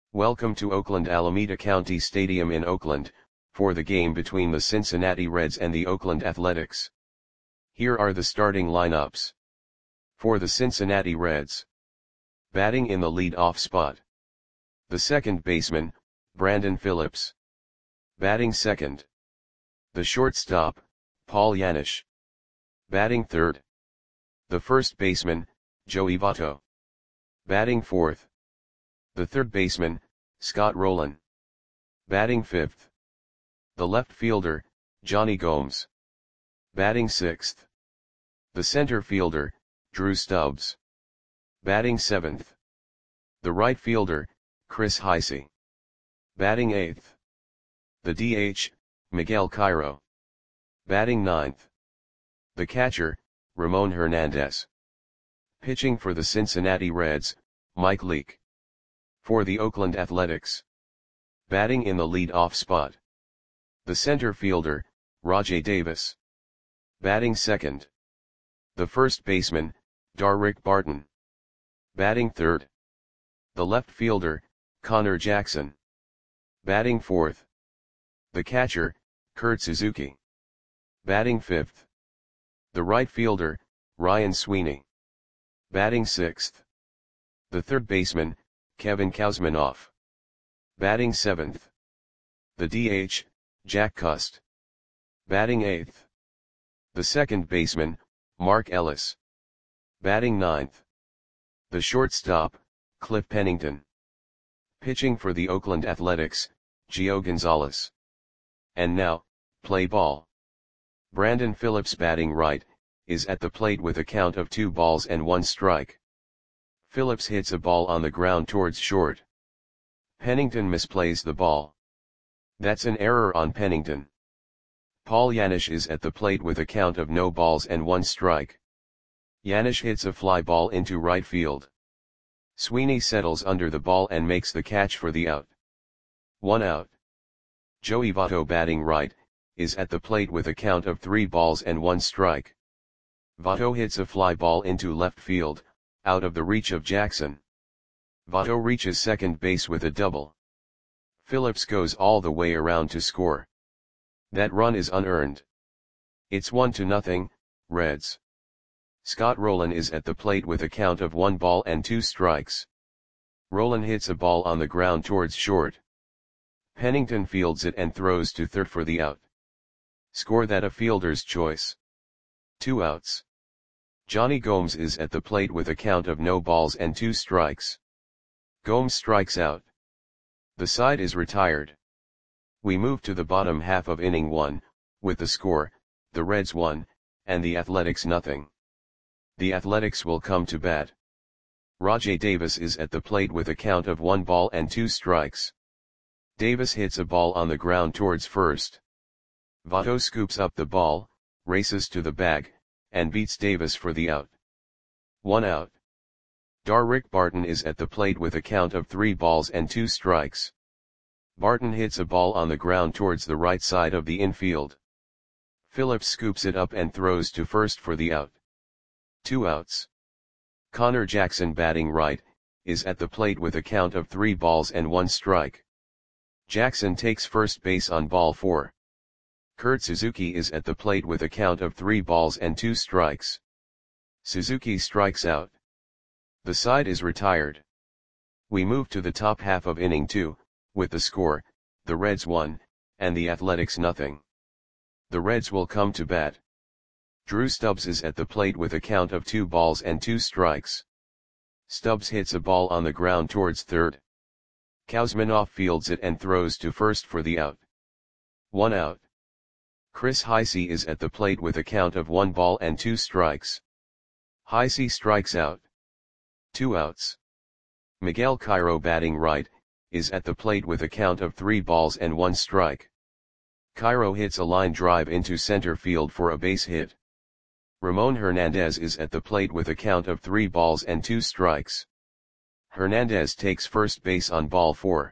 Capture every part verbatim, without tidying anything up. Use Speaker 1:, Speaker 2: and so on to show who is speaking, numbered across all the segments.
Speaker 1: Welcome to Oakland Alameda County Stadium in Oakland, for the game between the Cincinnati Reds and the Oakland Athletics. Here are the starting lineups. For the Cincinnati Reds. Batting in the lead-off spot. The second baseman, Brandon Phillips. Batting second. The shortstop, Paul Janisch. Batting third. The first baseman, Joey Votto. Batting fourth. The third baseman, Scott Rolen. Batting fifth. The left fielder, Jonny Gomes. Batting sixth. The center fielder, Drew Stubbs. Batting seventh. The right fielder, Chris Heisey. Batting eighth. The D H, Miguel Cairo. Batting ninth. The catcher, Ramon Hernandez. Pitching for the Cincinnati Reds, Mike Leake. For the Oakland Athletics. Batting in the lead-off spot. The center fielder, Rajai Davis. Batting second. The first baseman, Darrick Barton. Batting third. The left fielder, Connor Jackson. Batting fourth. The catcher, Kurt Suzuki. Batting fifth. The right fielder, Ryan Sweeney. Batting sixth. The third baseman, Kevin Kouzmanoff. Batting seventh. The D H, Jack Cust. Batting eighth. The second baseman, Mark Ellis. Batting ninth. The shortstop, Cliff Pennington. Pitching for the Oakland Athletics, Gio Gonzalez. And now, play ball. Brandon Phillips batting right, is at the plate with a count of two balls and one strike. Phillips hits a ball on the ground towards short. Pennington misplays the ball. That's an error on Pennington. Paul Janisch is at the plate with a count of no balls and one strike. Janisch hits a fly ball into right field. Sweeney settles under the ball and makes the catch for the out. One out. Joey Votto batting right, is at the plate with a count of three balls and one strike. Votto hits a fly ball into left field, out of the reach of Jackson. Votto reaches second base with a double. Phillips goes all the way around to score. That run is unearned. It's one to nothing, Reds. Scott Rolen is at the plate with a count of one ball and two strikes. Rolen hits a ball on the ground towards short. Pennington fields it and throws to third for the out. Score that a fielder's choice. Two outs. Jonny Gomes is at the plate with a count of no balls and two strikes. Gomes strikes out. The side is retired. We move to the bottom half of inning one, with the score, the Reds one, and the Athletics nothing. The Athletics will come to bat. Rajai Davis is at the plate with a count of one ball and two strikes. Davis hits a ball on the ground towards first. Votto scoops up the ball, races to the bag, and beats Davis for the out. One out. Darrick Barton is at the plate with a count of three balls and two strikes. Barton hits a ball on the ground towards the right side of the infield. Phillips scoops it up and throws to first for the out. Two outs. Connor Jackson batting right, is at the plate with a count of three balls and one strike. Jackson takes first base on ball four. Kurt Suzuki is at the plate with a count of three balls and two strikes. Suzuki strikes out. The side is retired. We move to the top half of inning two, with the score, the Reds one, and the Athletics nothing. The Reds will come to bat. Drew Stubbs is at the plate with a count of two balls and two strikes. Stubbs hits a ball on the ground towards third. Kouzmanoff fields it and throws to first for the out. One out. Chris Heisey is at the plate with a count of one ball and two strikes. Heisey strikes out. Two outs. Miguel Cairo batting right, is at the plate with a count of three balls and one strike. Cairo hits a line drive into center field for a base hit. Ramon Hernandez is at the plate with a count of three balls and two strikes. Hernandez takes first base on ball four.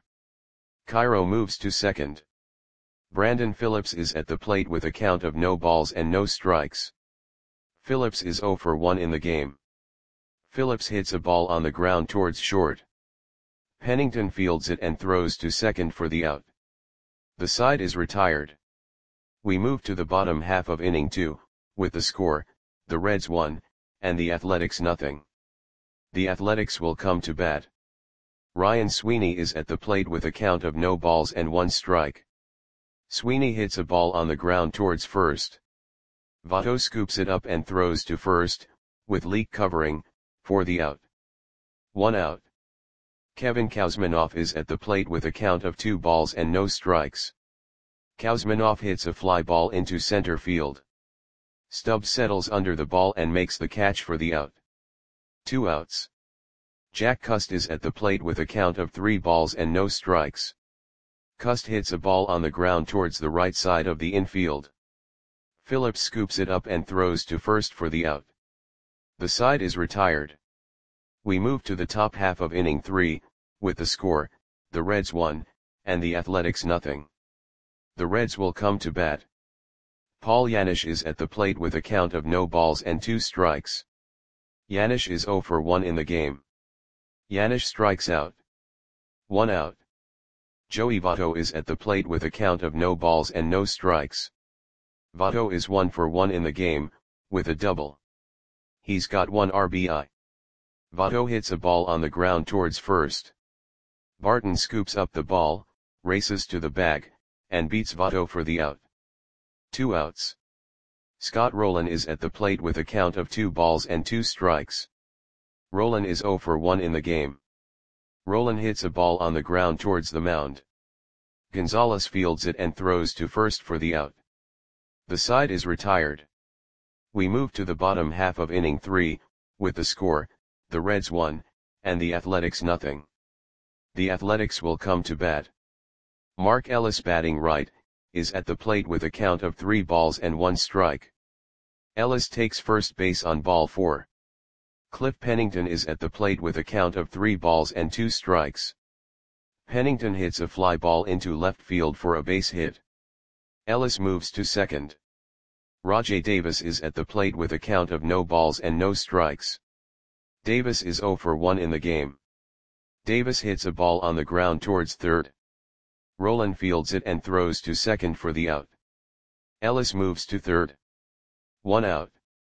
Speaker 1: Cairo moves to second. Brandon Phillips is at the plate with a count of no balls and no strikes. Phillips is zero for one in the game. Phillips hits a ball on the ground towards short. Pennington fields it and throws to second for the out. The side is retired. We move to the bottom half of inning two, with the score, the Reds one, and the Athletics nothing. The Athletics will come to bat. Ryan Sweeney is at the plate with a count of no balls and one strike. Sweeney hits a ball on the ground towards first. Votto scoops it up and throws to first, with Leake covering, for the out. One out. Kevin Kouzmanoff is at the plate with a count of two balls and no strikes. Kouzmanoff hits a fly ball into center field. Stubbs settles under the ball and makes the catch for the out. Two outs. Jack Cust is at the plate with a count of three balls and no strikes. Cust hits a ball on the ground towards the right side of the infield. Phillips scoops it up and throws to first for the out. The side is retired. We move to the top half of inning three, with the score, the Reds one, and the Athletics nothing. The Reds will come to bat. Paul Janisch is at the plate with a count of no balls and two strikes. Janisch is zero for one in the game. Janisch strikes out. One out. Joey Votto is at the plate with a count of no balls and no strikes. Votto is one for one in the game, with a double. He's got one R B I. Votto hits a ball on the ground towards first. Barton scoops up the ball, races to the bag, and beats Votto for the out. Two outs. Scott Rolen is at the plate with a count of two balls and two strikes. Rolen is zero for one in the game. Rolen hits a ball on the ground towards the mound. Gonzalez fields it and throws to first for the out. The side is retired. We move to the bottom half of inning three, with the score, the Reds one, and the Athletics nothing. The Athletics will come to bat. Mark Ellis batting right, is at the plate with a count of three balls and one strike. Ellis takes first base on ball four. Cliff Pennington is at the plate with a count of three balls and two strikes. Pennington hits a fly ball into left field for a base hit. Ellis moves to second. Rajai Davis is at the plate with a count of no balls and no strikes. Davis is zero for one in the game. Davis hits a ball on the ground towards third. Rolen fields it and throws to second for the out. Ellis moves to third. One out.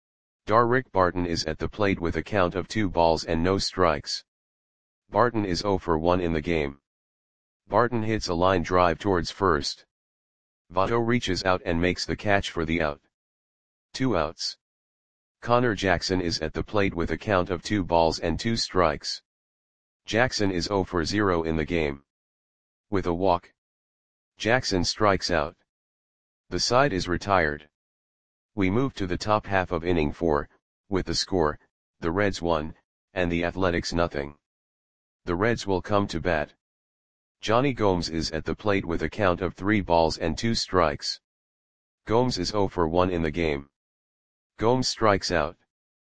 Speaker 1: Darrick Barton is at the plate with a count of two balls and no strikes. Barton is zero for one in the game. Barton hits a line drive towards first. Votto reaches out and makes the catch for the out. Two outs. Connor Jackson is at the plate with a count of two balls and two strikes. Jackson is zero for zero in the game. With a walk, Jackson strikes out. The side is retired. We move to the top half of inning four, with the score, the Reds one, and the Athletics nothing. The Reds will come to bat. Johnny Gomes is at the plate with a count of three balls and two strikes. Gomes is zero for one in the game. Gomes strikes out.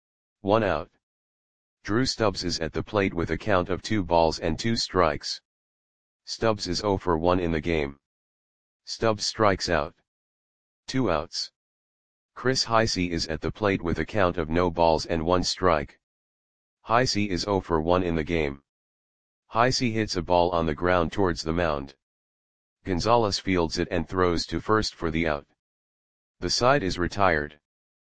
Speaker 1: One out. Drew Stubbs is at the plate with a count of two balls and two strikes. Stubbs is zero for one in the game. Stubbs strikes out. Two outs. Chris Heisey is at the plate with a count of no balls and one strike. Heisey is zero for one in the game. Heisey hits a ball on the ground towards the mound. Gonzalez fields it and throws to first for the out. The side is retired.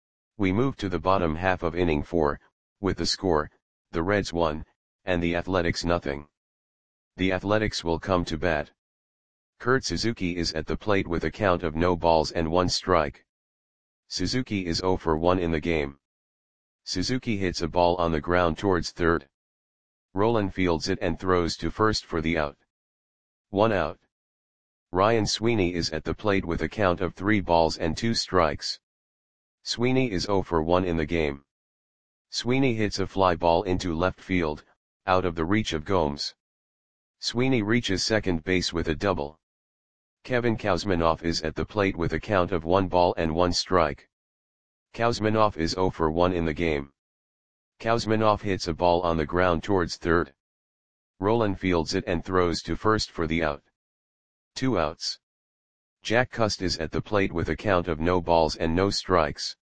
Speaker 1: We move to the bottom half of inning four, with the score, the Reds one, and the Athletics nothing. The Athletics will come to bat. Kurt Suzuki is at the plate with a count of no balls and one strike. Suzuki is zero for one in the game. Suzuki hits a ball on the ground towards third. Rolen fields it and throws to first for the out. One out. Ryan Sweeney is at the plate with a count of three balls and two strikes. Sweeney is zero for one in the game. Sweeney hits a fly ball into left field, out of the reach of Gomes. Sweeney reaches second base with a double. Kevin Kouzmanoff is at the plate with a count of one ball and one strike. Kouzmanoff is zero for one in the game. Kouzmanoff hits a ball on the ground towards third. Rolen fields it and throws to first for the out. Two outs. Jack Cust is at the plate with a count of no balls and no strikes.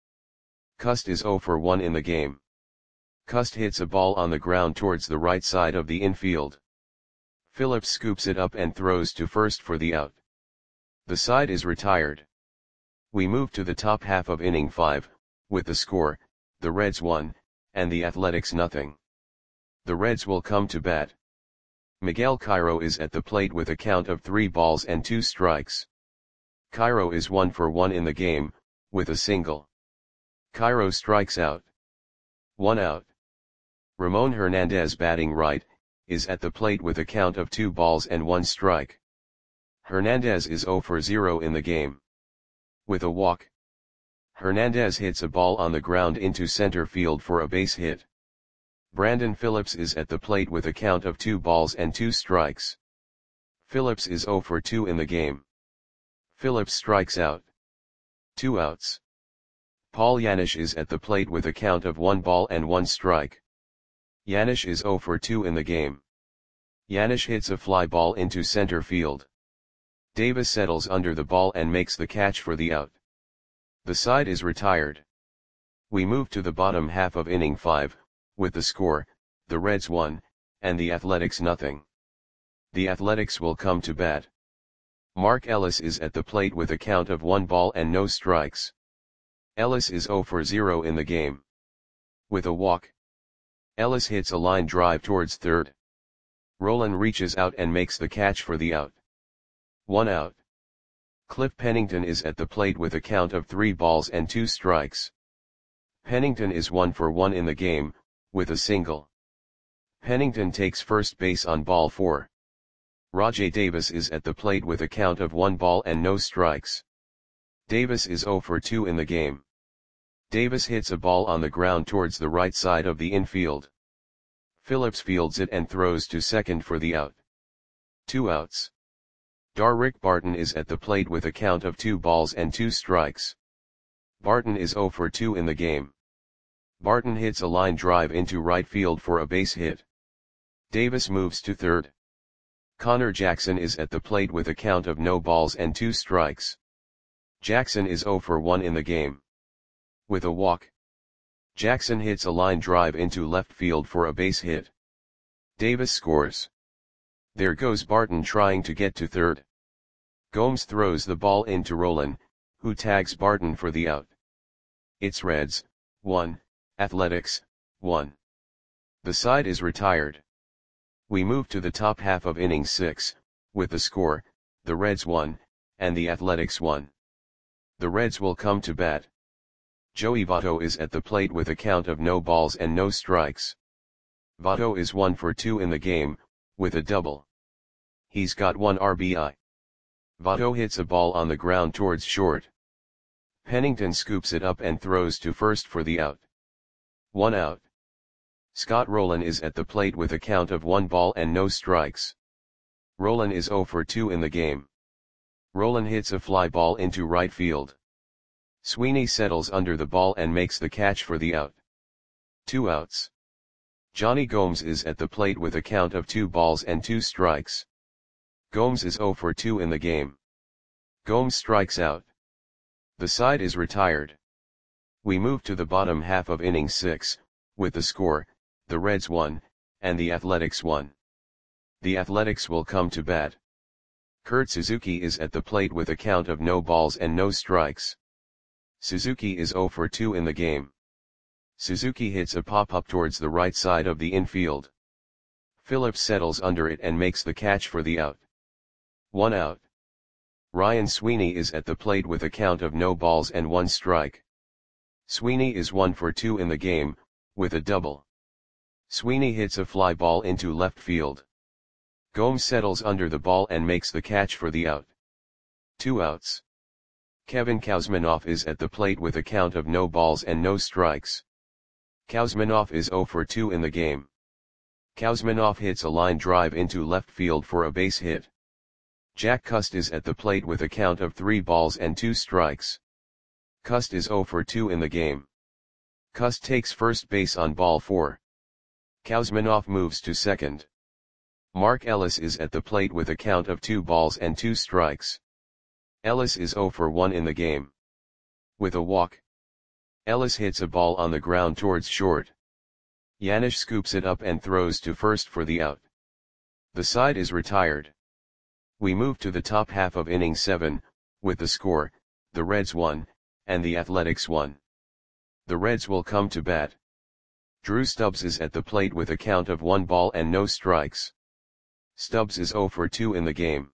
Speaker 1: Cust is zero for one in the game. Cust hits a ball on the ground towards the right side of the infield. Phillips scoops it up and throws to first for the out. The side is retired. We move to the top half of inning five, with the score, the Reds one, and the Athletics nothing. The Reds will come to bat. Miguel Cairo is at the plate with a count of three balls and two strikes. Cairo is one for one in the game, with a single. Cairo strikes out. One out. Ramon Hernandez, batting right, is at the plate with a count of two balls and one strike. Hernandez is zero for zero in the game. With a walk, Hernandez hits a ball on the ground into center field for a base hit. Brandon Phillips is at the plate with a count of two balls and two strikes. Phillips is zero for two in the game. Phillips strikes out. Two outs. Paul Janisch is at the plate with a count of one ball and one strike. Janisch is zero for two in the game. Janisch hits a fly ball into center field. Davis settles under the ball and makes the catch for the out. The side is retired. We move to the bottom half of inning five, with the score, the Reds one, and the Athletics nothing. The Athletics will come to bat. Mark Ellis is at the plate with a count of one ball and no strikes. Ellis is zero for zero in the game. With a walk, Ellis hits a line drive towards third. Rolen reaches out and makes the catch for the out. One out. Cliff Pennington is at the plate with a count of three balls and two strikes. Pennington is one for one in the game, with a single. Pennington takes first base on ball four. Rajai Davis is at the plate with a count of one ball and no strikes. Davis is zero for two in the game. Davis hits a ball on the ground towards the right side of the infield. Phillips fields it and throws to second for the out. Two outs. Darrick Barton is at the plate with a count of two balls and two strikes. Barton is zero for two in the game. Barton hits a line drive into right field for a base hit. Davis moves to third. Connor Jackson is at the plate with a count of no balls and two strikes. Jackson is zero for one in the game. With a walk, Jackson hits a line drive into left field for a base hit. Davis scores. There goes Barton trying to get to third. Gomes throws the ball into Rolen, who tags Barton for the out. It's Reds, one, Athletics, one. The side is retired. We move to the top half of inning six, with the score, the Reds one, and the Athletics one. The Reds will come to bat. Joey Votto is at the plate with a count of no balls and no strikes. Votto is one for two in the game, with a double. He's got one R B I. Votto hits a ball on the ground towards short. Pennington scoops it up and throws to first for the out. One out. Scott Rolen is at the plate with a count of one ball and no strikes. Rolen is zero for two in the game. Rolen hits a fly ball into right field. Sweeney settles under the ball and makes the catch for the out. Two outs. Johnny Gomes is at the plate with a count of two balls and two strikes. Gomes is zero for two in the game. Gomes strikes out. The side is retired. We move to the bottom half of inning six, with the score, the Reds one, and the Athletics one. The Athletics will come to bat. Kurt Suzuki is at the plate with a count of no balls and no strikes. Suzuki is zero for two in the game. Suzuki hits a pop-up towards the right side of the infield. Phillips settles under it and makes the catch for the out. One out. Ryan Sweeney is at the plate with a count of no balls and one strike. Sweeney is one for two in the game, with a double. Sweeney hits a fly ball into left field. Gomes settles under the ball and makes the catch for the out. Two outs. Kevin Kouzmanoff is at the plate with a count of no balls and no strikes. Kouzmanoff is zero for two in the game. Kouzmanoff hits a line drive into left field for a base hit. Jack Cust is at the plate with a count of three balls and two strikes. Cust is zero for two in the game. Cust takes first base on ball four. Kouzmanoff moves to second. Mark Ellis is at the plate with a count of two balls and two strikes. Ellis is zero for one in the game. With a walk, Ellis hits a ball on the ground towards short. Janisch scoops it up and throws to first for the out. The side is retired. We move to the top half of inning seven, with the score, the Reds one, and the Athletics one. The Reds will come to bat. Drew Stubbs is at the plate with a count of one ball and no strikes. Stubbs is oh for two in the game.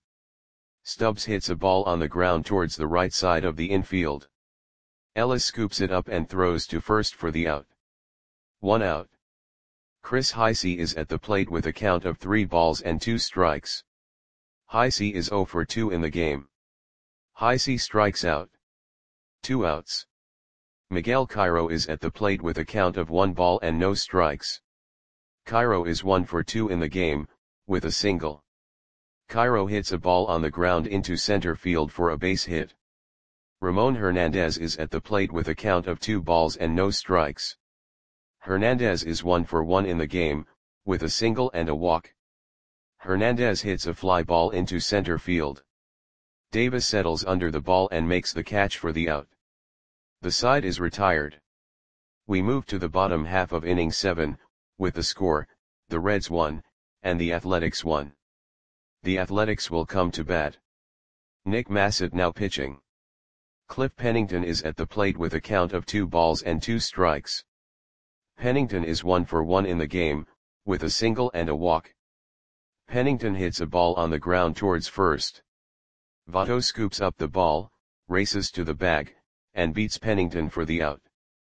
Speaker 1: Stubbs hits a ball on the ground towards the right side of the infield. Ellis scoops it up and throws to first for the out. One out. Chris Heisey is at the plate with a count of three balls and two strikes. Heisey is oh for two in the game. Heisey strikes out. Two outs. Miguel Cairo is at the plate with a count of one ball and no strikes. Cairo is one for two in the game, with a single. Cairo hits a ball on the ground into center field for a base hit. Ramon Hernandez is at the plate with a count of two balls and no strikes. Hernandez is one for one in the game, with a single and a walk. Hernandez hits a fly ball into center field. Davis settles under the ball and makes the catch for the out. The side is retired. We move to the bottom half of inning seven, with the score, the Reds one, and the Athletics one. The Athletics will come to bat. Nick Massett now pitching. Cliff Pennington is at the plate with a count of two balls and two strikes. Pennington is one for one in the game, with a single and a walk. Pennington hits a ball on the ground towards first. Votto scoops up the ball, races to the bag, and beats Pennington for the out.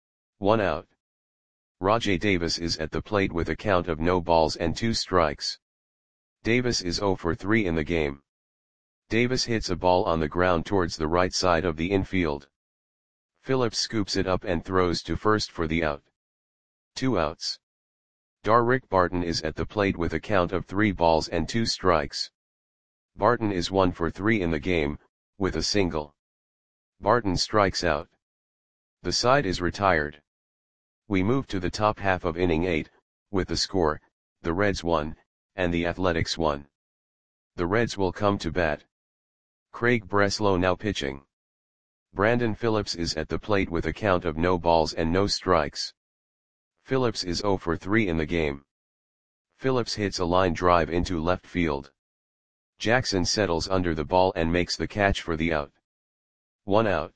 Speaker 1: One out. Rajai Davis is at the plate with a count of no balls and two strikes. Davis is oh for three in the game. Davis hits a ball on the ground towards the right side of the infield. Phillips scoops it up and throws to first for the out. Two outs. Darrick Barton is at the plate with a count of three balls and two strikes. Barton is one for three in the game, with a single. Barton strikes out. The side is retired. We move to the top half of inning eight, with the score, the Reds one, and the Athletics one. The Reds will come to bat. Craig Breslow now pitching. Brandon Phillips is at the plate with a count of no balls and no strikes. Phillips is oh for three in the game. Phillips hits a line drive into left field. Jackson settles under the ball and makes the catch for the out. One out.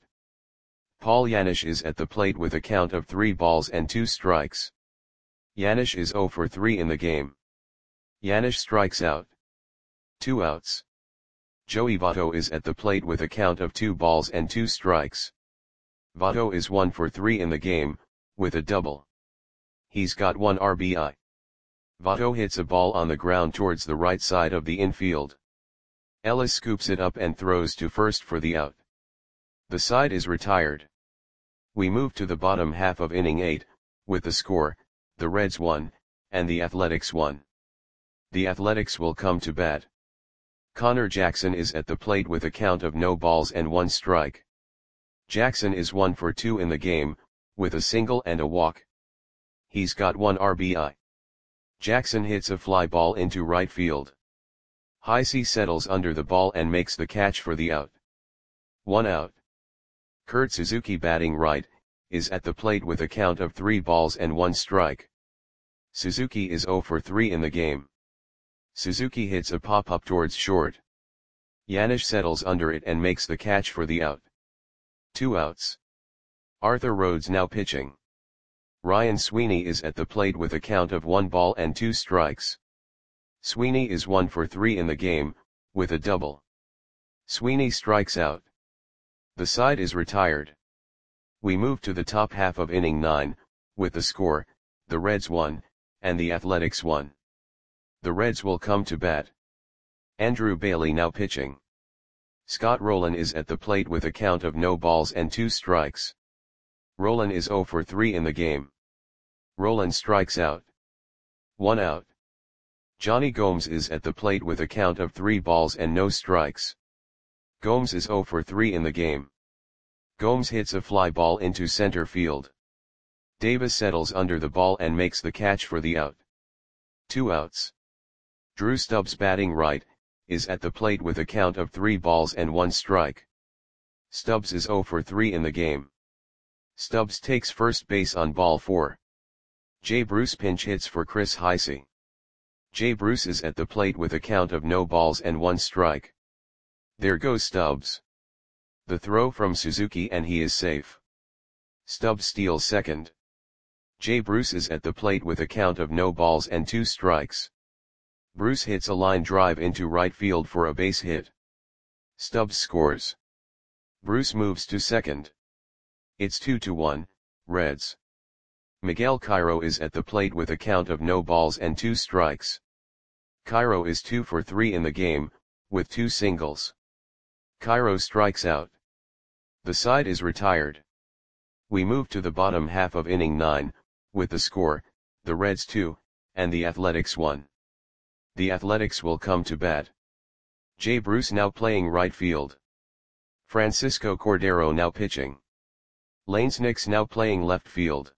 Speaker 1: Paul Janisch is at the plate with a count of three balls and two strikes. Janisch is oh for three in the game. Janisch strikes out. Two outs. Joey Votto is at the plate with a count of two balls and two strikes. Votto is one for three in the game, with a double. He's got one R B I. Votto hits a ball on the ground towards the right side of the infield. Ellis scoops it up and throws to first for the out. The side is retired. We move to the bottom half of inning eight, with the score, the Reds one, and the Athletics one. The Athletics will come to bat. Connor Jackson is at the plate with a count of no balls and one strike. Jackson is one for two in the game, with a single and a walk. He's got one R B I. Jackson hits a fly ball into right field. Heisey settles under the ball and makes the catch for the out. One out. Kurt Suzuki batting right, is at the plate with a count of three balls and one strike. Suzuki is oh for three in the game. Suzuki hits a pop-up towards short. Janisch settles under it and makes the catch for the out. Two outs. Arthur Rhodes now pitching. Ryan Sweeney is at the plate with a count of one ball and two strikes. Sweeney is one for three in the game, with a double. Sweeney strikes out. The side is retired. We move to the top half of inning nine, with the score, the Reds one, and the Athletics one. The Reds will come to bat. Andrew Bailey now pitching. Scott Rowland is at the plate with a count of no balls and two strikes. Rowland is oh for three in the game. Rowland strikes out. One out. Johnny Gomes is at the plate with a count of three balls and no strikes. Gomes is oh for three in the game. Gomes hits a fly ball into center field. Davis settles under the ball and makes the catch for the out. Two outs. Drew Stubbs batting right, is at the plate with a count of three balls and one strike. Stubbs is oh for three in the game. Stubbs takes first base on ball four. Jay Bruce pinch hits for Chris Heisey. Jay Bruce is at the plate with a count of no balls and one strike. There goes Stubbs. The throw from Suzuki and he is safe. Stubbs steals second. Jay Bruce is at the plate with a count of no balls and two strikes. Bruce hits a line drive into right field for a base hit. Stubbs scores. Bruce moves to second. It's two to one, Reds. Miguel Cairo is at the plate with a count of no balls and two strikes. Cairo is two for three in the game, with two singles. Cairo strikes out. The side is retired. We move to the bottom half of inning nine, with the score, the Reds two, and the Athletics one. The Athletics will come to bat. Jay Bruce now playing right field. Francisco Cordero now pitching. Lanes Nix now playing left field.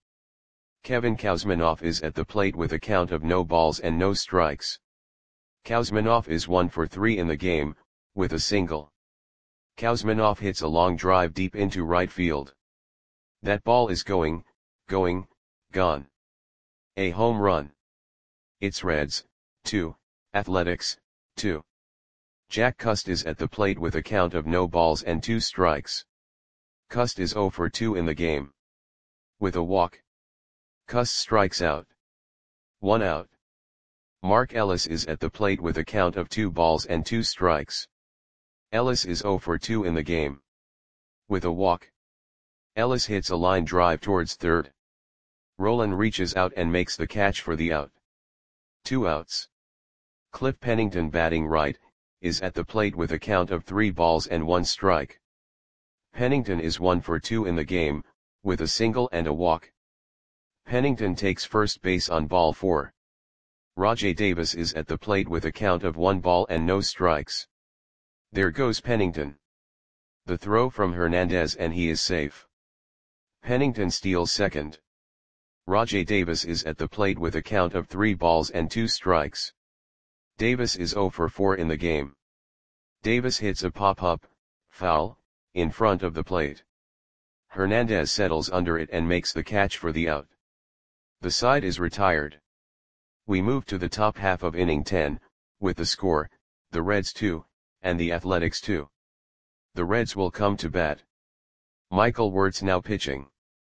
Speaker 1: Kevin Kouzmanoff is at the plate with a count of no balls and no strikes. Kouzmanoff is one for three in the game, with a single. Kouzmanoff hits a long drive deep into right field. That ball is going, going, gone. A home run. It's Reds, two, Athletics, two. Jack Cust is at the plate with a count of no balls and two strikes. Cust is zero for two in the game. With a walk. Cust strikes out. One out. Mark Ellis is at the plate with a count of two balls and two strikes. Ellis is zero for two in the game. With a walk. Ellis hits a line drive towards third. Roland reaches out and makes the catch for the out. Two outs. Cliff Pennington batting right, is at the plate with a count of three balls and one strike. Pennington is one for two in the game, with a single and a walk. Pennington takes first base on ball four. Rajai Davis is at the plate with a count of one ball and no strikes. There goes Pennington. The throw from Hernandez and he is safe. Pennington steals second. Rajai Davis is at the plate with a count of three balls and two strikes. Davis is zero for four in the game. Davis hits a pop-up, foul, in front of the plate. Hernandez settles under it and makes the catch for the out. The side is retired. We move to the top half of inning ten, with the score, the Reds two, and the Athletics two. The Reds will come to bat. Michael Wirtz now pitching.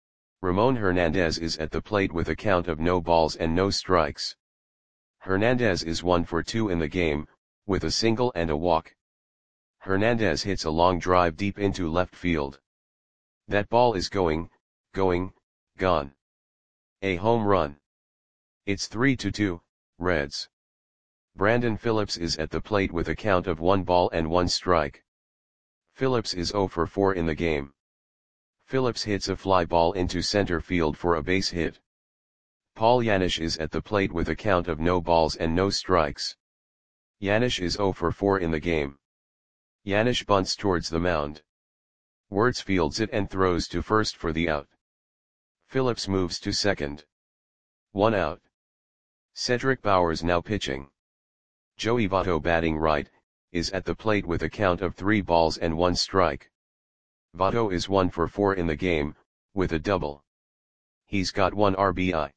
Speaker 1: Ramon Hernandez is at the plate with a count of no balls and no strikes. Hernandez is one for two in the game, with a single and a walk. Hernandez hits a long drive deep into left field. That ball is going, going, gone. A home run. It's three to two, Reds. Brandon Phillips is at the plate with a count of one ball and one strike. Phillips is zero for four in the game. Phillips hits a fly ball into center field for a base hit. Paul Janisch is at the plate with a count of no balls and no strikes. Janisch is zero for four in the game. Janisch bunts towards the mound. Wirtz fields it and throws to first for the out. Phillips moves to second. One out. Cedric Bowers now pitching. Joey Votto batting right, is at the plate with a count of three balls and one strike. Votto is one for four in the game, with a double. He's got one R B I.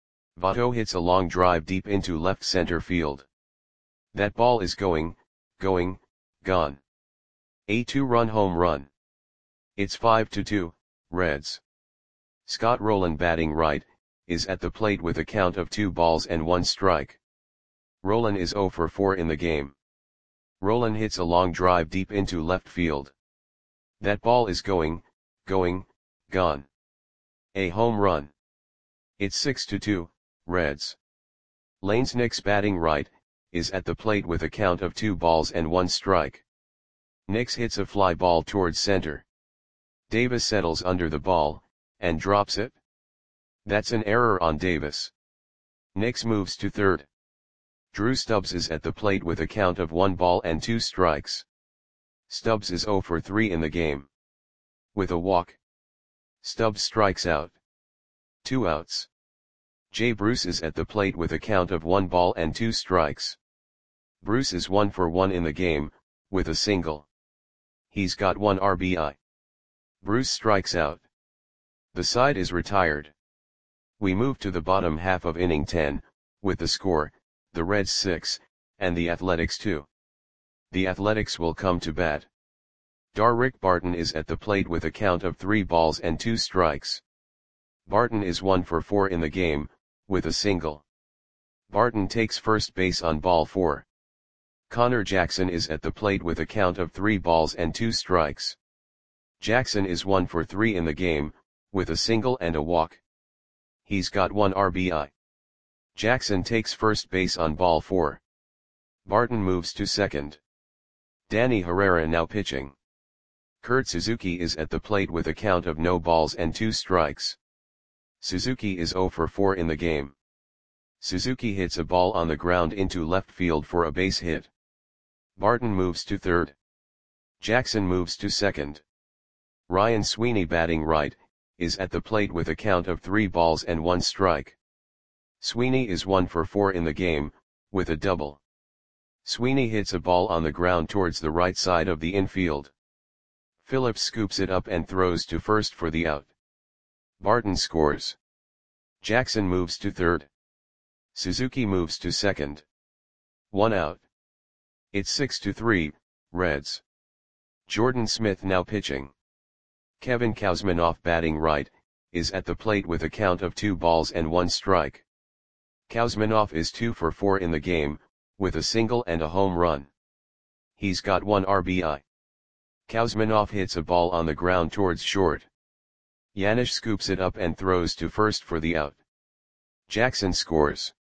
Speaker 1: Votto hits a long drive deep into left center field. That ball is going, going, gone. A two-run home run. It's five to two, Reds. Scott Rolen batting right, is at the plate with a count of two balls and one strike. Rolen is zero for four in the game. Rolen hits a long drive deep into left field. That ball is going, going, gone. A home run. It's six to two, Reds. Lanes Nix batting right, is at the plate with a count of two balls and one strike. Nix hits a fly ball towards center. Davis settles under the ball, and drops it. That's an error on Davis. Nix moves to third. Drew Stubbs is at the plate with a count of one ball and two strikes. Stubbs is zero for three in the game. With a walk. Stubbs strikes out. Two outs. Jay Bruce is at the plate with a count of one ball and two strikes. Bruce is one for one in the game, with a single. He's got one R B I. Bruce strikes out. The side is retired. We move to the bottom half of inning ten, with the score, the Reds six, and the Athletics two. The Athletics will come to bat. Darrick Barton is at the plate with a count of three balls and two strikes. Barton is one for four in the game, with a single. Barton takes first base on ball four. Connor Jackson is at the plate with a count of three balls and two strikes. Jackson is one for three in the game, with a single and a walk. He's got one R B I. Jackson takes first base on ball four. Barton moves to second. Danny Herrera now pitching. Kurt Suzuki is at the plate with a count of no balls and two strikes. Suzuki is zero for four in the game. Suzuki hits a ball on the ground into left field for a base hit. Barton moves to third. Jackson moves to second. Ryan Sweeney batting right, is at the plate with a count of three balls and one strike. Sweeney is one for four in the game, with a double. Sweeney hits a ball on the ground towards the right side of the infield. Phillips scoops it up and throws to first for the out. Barton scores. Jackson moves to third. Suzuki moves to second. One out. It's six to three, Reds. Jordan Smith now pitching. Kevin Kuzminoff batting right, is at the plate with a count of two balls and one strike. Kuzminoff is two for four in the game, with a single and a home run. He's got one R B I. Kuzminoff hits a ball on the ground towards short. Yanish scoops it up and throws to first for the out. Jackson scores.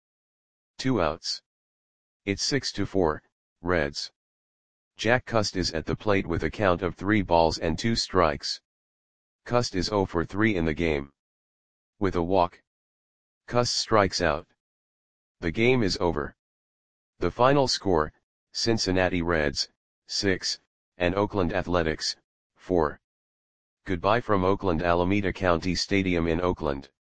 Speaker 1: Two outs. It's six to four, Reds. Jack Cust is at the plate with a count of three balls and two strikes. Cust is zero for three in the game. With a walk. Cust strikes out. The game is over. The final score, Cincinnati Reds, six, and Oakland Athletics, four. Goodbye from Oakland Alameda County Stadium in Oakland.